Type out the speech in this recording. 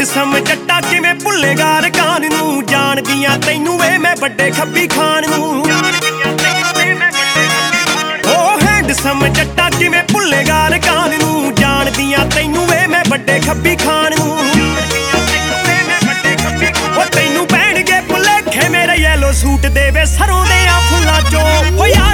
Handsome जट्टा किवें भुल्लेगा रकान नूं जानदियां तैनूं वे मैं बड्डे खब्बी खान नूं ओ हैंडसम जट्टा किवें भुल्लेगा रकान नूं जानदियां तैनूं वे मैं बड्डे खब्बी खान नूं ओ तैनूं पैणगे भुलेखे मेरे येलो सूट दे वे सरों दे फुल्लां चों।